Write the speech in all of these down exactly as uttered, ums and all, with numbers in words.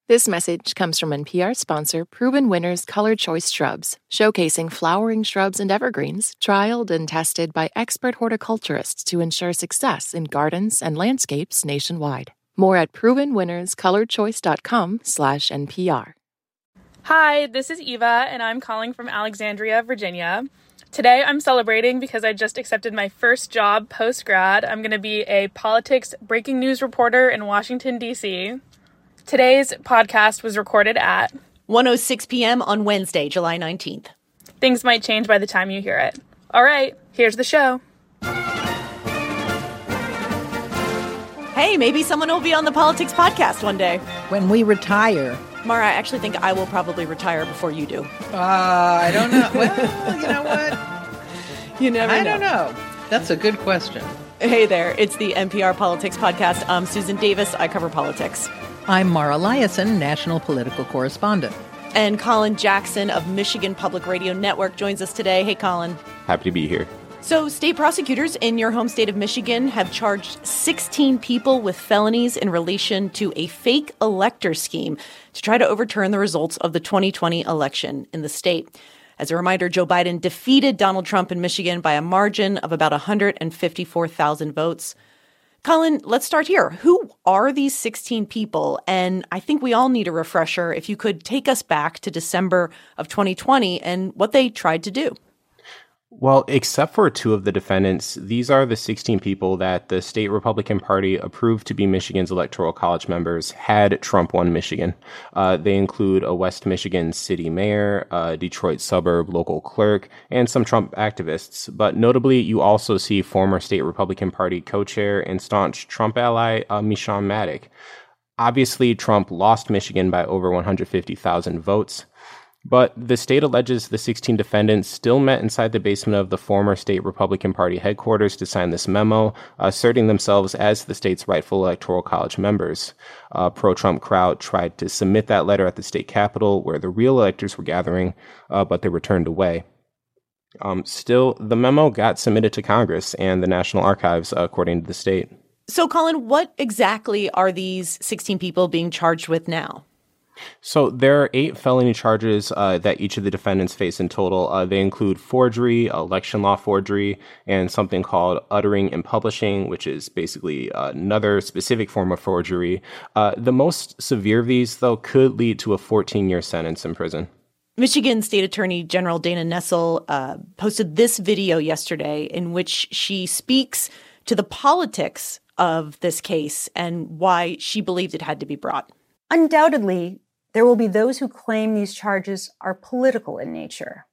This message comes from N P R sponsor Proven Winners Color Choice Shrubs, showcasing flowering shrubs and evergreens trialed and tested by expert horticulturists to ensure success in gardens and landscapes nationwide. More at proven winners color choice dot com slash N P R. Hi, this is Eva, and I'm calling from Alexandria, Virginia. Today I'm celebrating because I just accepted my first job post-grad. I'm going to be a politics breaking news reporter in Washington, D C Today's podcast was recorded at one oh six p.m. on Wednesday, July nineteenth. Things might change by the time you hear it. All right, here's the show. Hey, maybe someone will be on the Politics Podcast one day. When we retire. Mara, I actually think I will probably retire before you do. Uh, I don't know. Well, you know what? You never I know. don't know. That's a good question. Hey there, it's the N P R Politics Podcast. I'm Susan Davis. I cover politics. I'm Mara Liasson, national political correspondent. And Colin Jackson of Michigan Public Radio Network joins us today. Hey, Colin. Happy to be here. So state prosecutors in your home state of Michigan have charged sixteen people with felonies in relation to a fake elector scheme to try to overturn the results of the twenty twenty election in the state. As a reminder, Joe Biden defeated Donald Trump in Michigan by a margin of about one hundred fifty-four thousand votes. Colin, let's start here. Who are these sixteen people? And I think we all need a refresher. If you could take us back to December of twenty twenty and what they tried to do. Well, except for two of the defendants, these are the sixteen people that the state Republican Party approved to be Michigan's Electoral College members had Trump won Michigan. Uh, they include a West Michigan city mayor, a Detroit suburb local clerk, and some Trump activists. But notably, you also see former state Republican Party co-chair and staunch Trump ally uh, Meshawn Maddock. Obviously, Trump lost Michigan by over one hundred fifty thousand votes. But the state alleges the sixteen defendants still met inside the basement of the former state Republican Party headquarters to sign this memo, asserting themselves as the state's rightful Electoral College members. A pro-Trump crowd tried to submit that letter at the state capitol where the real electors were gathering, uh, but they were turned away. Um, still, the memo got submitted to Congress and the National Archives, uh, according to the state. So, Colin, what exactly are these sixteen people being charged with now? So there are eight felony charges uh, that each of the defendants face in total. Uh, they include forgery, election law forgery, and something called uttering and publishing, which is basically uh, another specific form of forgery. Uh, the most severe of these, though, could lead to a fourteen-year sentence in prison. Michigan State Attorney General Dana Nessel uh, posted this video yesterday in which she speaks to the politics of this case and why she believed it had to be brought. Undoubtedly, there will be those who claim these charges are political in nature.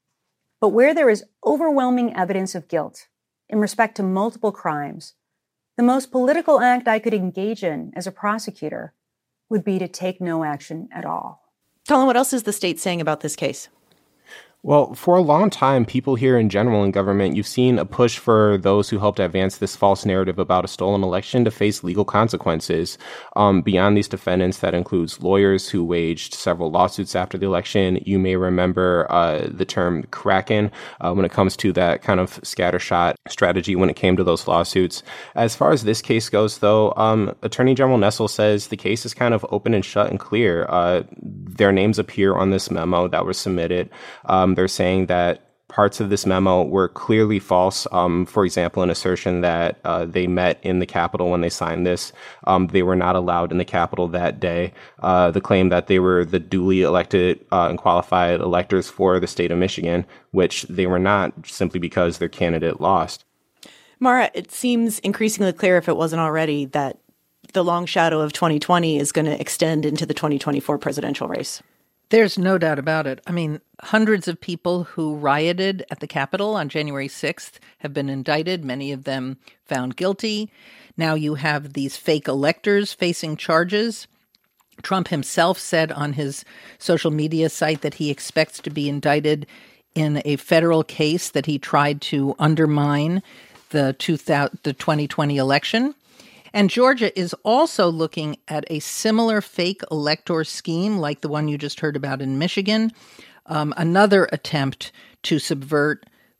But where there is overwhelming evidence of guilt in respect to multiple crimes, the most political act I could engage in as a prosecutor would be to take no action at all. Colin, what else is the state saying about this case? Well, for a long time, people here in general in government, you've seen a push for those who helped advance this false narrative about a stolen election to face legal consequences. Um, beyond these defendants, that includes lawyers who waged several lawsuits after the election. You may remember uh, the term Kraken uh, when it comes to that kind of scattershot strategy when it came to those lawsuits. As far as this case goes, though, um, Attorney General Nessel says the case is kind of open and shut and clear. Uh, their names appear on this memo that was submitted. Um, They're saying that parts of this memo were clearly false. Um, for example, an assertion that uh, they met in the Capitol when they signed this. Um, they were not allowed in the Capitol that day. Uh, the claim that they were the duly elected uh, and qualified electors for the state of Michigan, which they were not simply because their candidate lost. Mara, it seems increasingly clear, if it wasn't already, that the long shadow of twenty twenty is going to extend into the twenty twenty-four presidential race. There's no doubt about it. I mean, hundreds of people who rioted at the Capitol on January sixth have been indicted, many of them found guilty. Now you have these fake electors facing charges. Trump himself said on his social media site that he expects to be indicted in a federal case that he tried to undermine the twenty twenty election. And Georgia is also looking at a similar fake elector scheme like the one you just heard about in Michigan, um, another attempt to subvert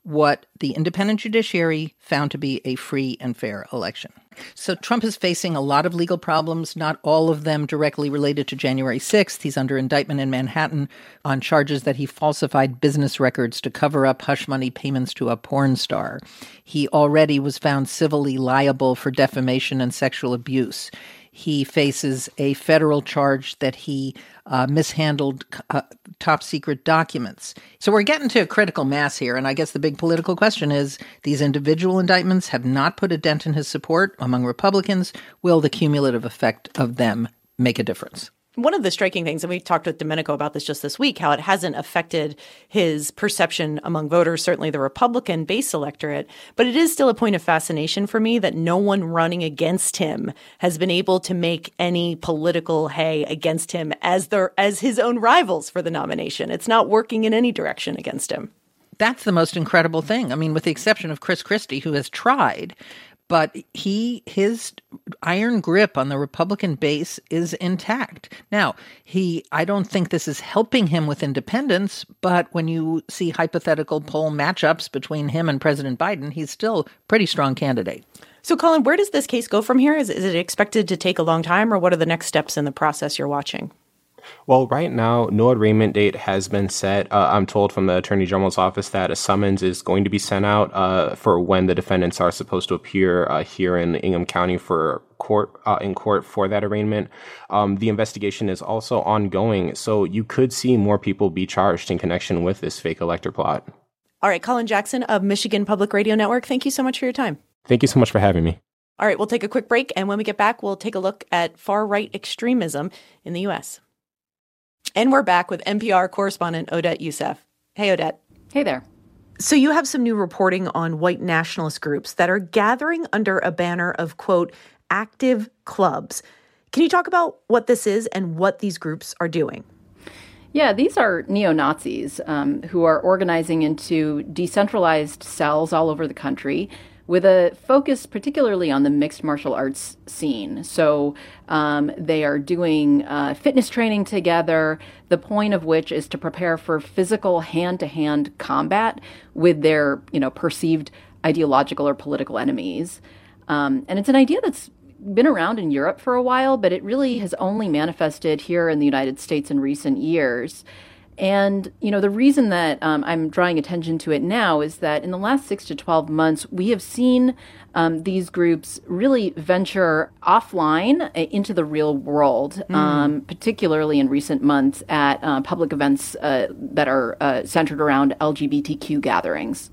what the independent judiciary found to be a free and fair election. So Trump is facing a lot of legal problems, not all of them directly related to January sixth. He's under indictment in Manhattan on charges that he falsified business records to cover up hush money payments to a porn star. He already was found civilly liable for defamation and sexual abuse. He faces a federal charge that he uh, mishandled uh, top-secret documents. So we're getting to a critical mass here, and I guess the big political question is, these individual indictments have not put a dent in his support among Republicans. Will the cumulative effect of them make a difference? One of the striking things, and we talked with Domenico about this just this week, how it hasn't affected his perception among voters, certainly the Republican base electorate. But it is still a point of fascination for me that no one running against him has been able to make any political hay against him as their as his own rivals for the nomination. It's not working in any direction against him. That's the most incredible thing. I mean, with the exception of Chris Christie, who has tried, but he his iron grip on the Republican base is intact. Now, he I don't think this is helping him with independents, but when you see hypothetical poll matchups between him and President Biden, he's still a pretty strong candidate. So, Colin, where does this case go from here? Is, is it expected to take a long time, or what are the next steps in the process you're watching? Well, right now, no arraignment date has been set. Uh, I'm told from the Attorney General's office that a summons is going to be sent out uh, for when the defendants are supposed to appear uh, here in Ingham County for court uh, in court for that arraignment. Um, the investigation is also ongoing, so you could see more people be charged in connection with this fake elector plot. All right, Colin Jackson of Michigan Public Radio Network, thank you so much for your time. Thank you so much for having me. All right, we'll take a quick break, and when we get back, we'll take a look at far-right extremism in the U S. And we're back with N P R correspondent Odette Yousef. Hey, Odette. Hey there. So you have some new reporting on white nationalist groups that are gathering under a banner of, quote, active clubs. Can you talk about what this is and what these groups are doing? Yeah, these are neo-Nazis um, who are organizing into decentralized cells all over the country with a focus particularly on the mixed martial arts scene. So um, they are doing uh, fitness training together, the point of which is to prepare for physical hand-to-hand combat with their, you know, perceived ideological or political enemies. Um, and it's an idea that's been around in Europe for a while, but it really has only manifested here in the United States in recent years. And, you know, the reason that um, I'm drawing attention to it now is that in the last six to twelve months, we have seen um, these groups really venture offline into the real world, mm. um, particularly in recent months at uh, public events uh, that are uh, centered around L G B T Q gatherings.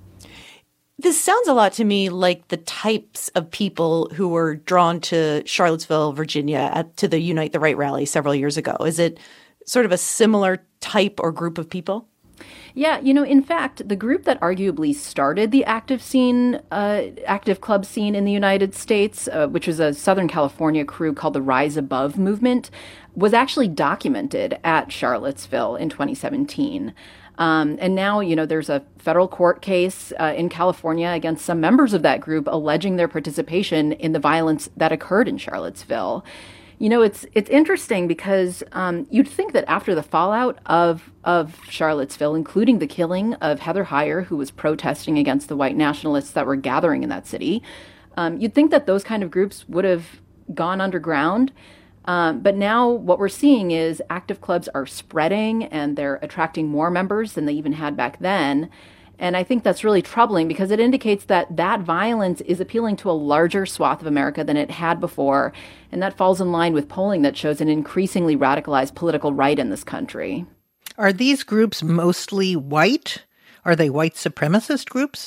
This sounds a lot to me like the types of people who were drawn to Charlottesville, Virginia, at, to the Unite the Right rally several years ago. Is it sort of a similar type or group of people? Yeah, you know, in fact, the group that arguably started the active scene, uh, active club scene in the United States, uh, which was a Southern California crew called the Rise Above movement, was actually documented at Charlottesville in twenty seventeen. Um, and now, you know, there's a federal court case uh, in California against some members of that group alleging their participation in the violence that occurred in Charlottesville. You know, it's it's interesting because um, you'd think that after the fallout of of Charlottesville, including the killing of Heather Heyer, who was protesting against the white nationalists that were gathering in that city, um, you'd think that those kind of groups would have gone underground. Um, but now what we're seeing is active clubs are spreading and they're attracting more members than they even had back then. And I think that's really troubling because it indicates that that violence is appealing to a larger swath of America than it had before. And that falls in line with polling that shows an increasingly radicalized political right in this country. Are these groups mostly white? Are they white supremacist groups?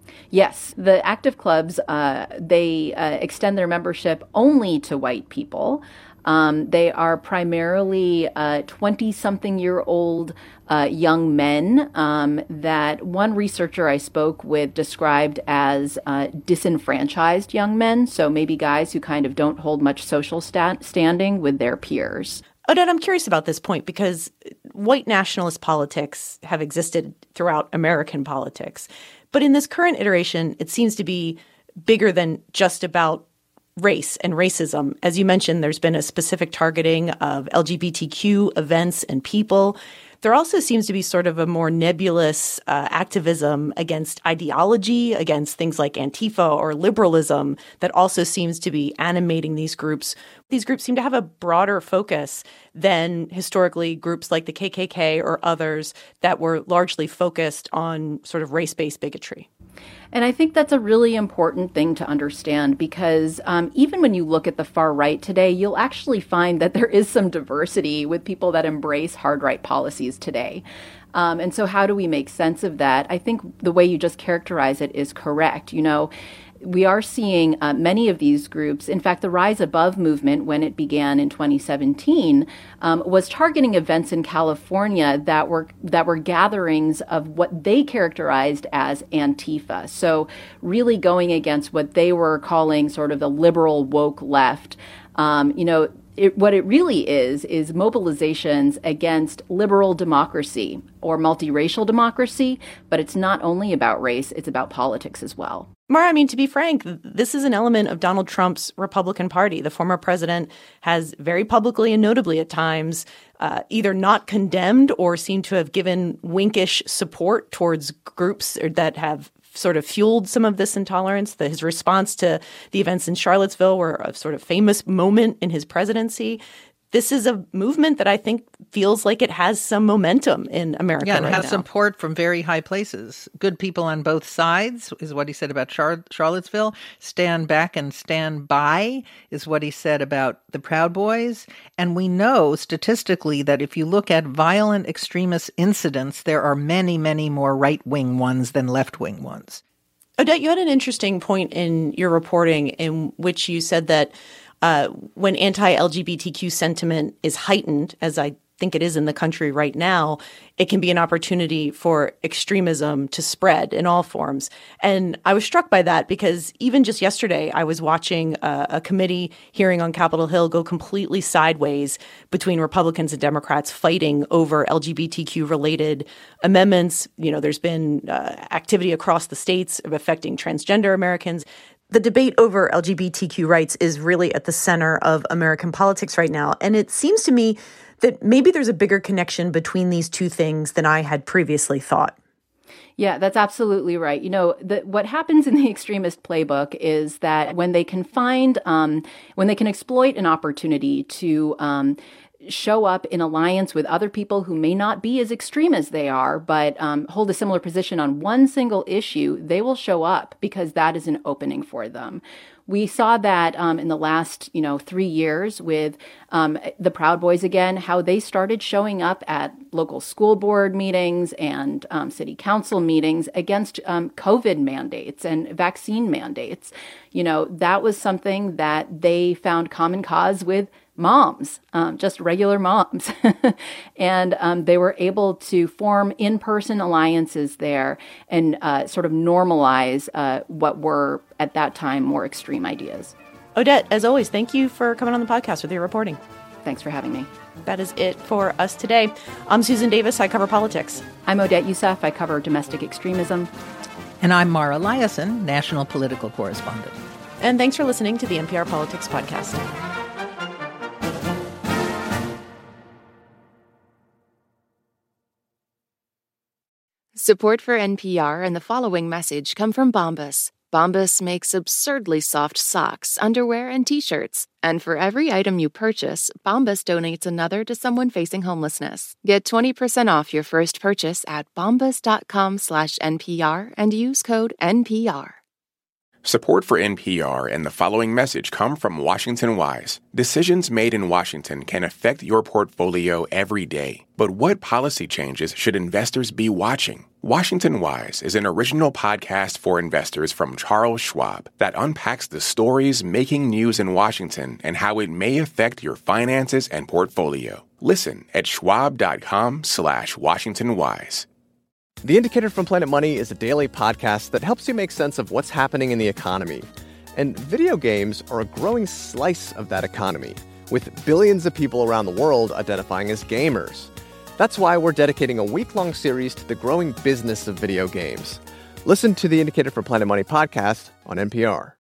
Yes, the active clubs, uh, they uh, extend their membership only to white people. Um, they are primarily uh, twenty-something-year-old uh, young men um, that one researcher I spoke with described as uh, disenfranchised young men, so maybe guys who kind of don't hold much social stat- standing with their peers. Odette, I'm curious about this point because white nationalist politics have existed throughout American politics. But in this current iteration, it seems to be bigger than just about race and racism. As you mentioned, there's been a specific targeting of L G B T Q events and people. there also seems to be sort of a more nebulous uh, activism against ideology, against things like Antifa or liberalism that also seems to be animating these groups. These groups seem to have a broader focus than historically groups like the K K K or others that were largely focused on sort of race-based bigotry. And I think that's a really important thing to understand because um, even when you look at the far right today, you'll actually find that there is some diversity with people that embrace hard right policies today. Um, and so how do we make sense of that? I think the way you just characterize it is correct. You know, we are seeing uh, many of these groups. In fact, the Rise Above movement, when it began in twenty seventeen, um, was targeting events in California that were that were gatherings of what they characterized as Antifa. So really going against what they were calling sort of the liberal woke left. Um, you know, It, what it really is, is mobilizations against liberal democracy or multiracial democracy, but it's not only about race, it's about politics as well. Mara, I mean, to be frank, this is an element of Donald Trump's Republican Party. The former president has very publicly and notably at times uh, either not condemned or seemed to have given winkish support towards groups that have sort of fueled some of this intolerance. The, his response to the events in Charlottesville were a sort of famous moment in his presidency. This is a movement that I think feels like it has some momentum in America yeah, and right has now. support from very high places. Good people on both sides is what he said about Char- Charlottesville. Stand back and stand by is what he said about the Proud Boys. And we know statistically that if you look at violent extremist incidents, there are many, many more right-wing ones than left-wing ones. Odette, you had an interesting point in your reporting in which you said that Uh, when anti-L G B T Q sentiment is heightened, as I think it is in the country right now, it can be an opportunity for extremism to spread in all forms. And I was struck by that because even just yesterday, I was watching a, a committee hearing on Capitol Hill go completely sideways between Republicans and Democrats fighting over L G B T Q-related amendments. You know, there's been uh, activity across the states affecting transgender Americans. The debate over L G B T Q rights is really at the center of American politics right now. And it seems to me that maybe there's a bigger connection between these two things than I had previously thought. Yeah, that's absolutely right. You know, the, what happens in the extremist playbook is that when they can find, um, when they can exploit an opportunity to um, show up in alliance with other people who may not be as extreme as they are, but um, hold a similar position on one single issue, they will show up because that is an opening for them. We saw that um, in the last, you know, three years with um, the Proud Boys again, how they started showing up at local school board meetings and um, city council meetings against um, COVID mandates and vaccine mandates. You know, that was something that they found common cause with moms, um, just regular moms. And um, they were able to form in-person alliances there and uh, sort of normalize uh, what were, at that time, more extreme ideas. Odette, as always, thank you for coming on the podcast with your reporting. Thanks for having me. That is it for us today. I'm Susan Davis. I cover politics. I'm Odette Yousef. I cover domestic extremism. And I'm Mara Liasson, national political correspondent. And thanks for listening to the N P R Politics Podcast. Support for N P R and the following message come from Bombas. Bombas makes absurdly soft socks, underwear, and T-shirts. And for every item you purchase, Bombas donates another to someone facing homelessness. Get twenty percent off your first purchase at bombas.com slash NPR and use code N P R. Support for N P R and the following message come from Washington Wise. Decisions made in Washington can affect your portfolio every day. But what policy changes should investors be watching? Washington Wise is an original podcast for investors from Charles Schwab that unpacks the stories making news in Washington and how it may affect your finances and portfolio. Listen at schwab.com slash Washington Wise. The Indicator from Planet Money is a daily podcast that helps you make sense of what's happening in the economy. And video games are a growing slice of that economy, with billions of people around the world identifying as gamers. That's why we're dedicating a week-long series to the growing business of video games. Listen to the Indicator from Planet Money podcast on N P R.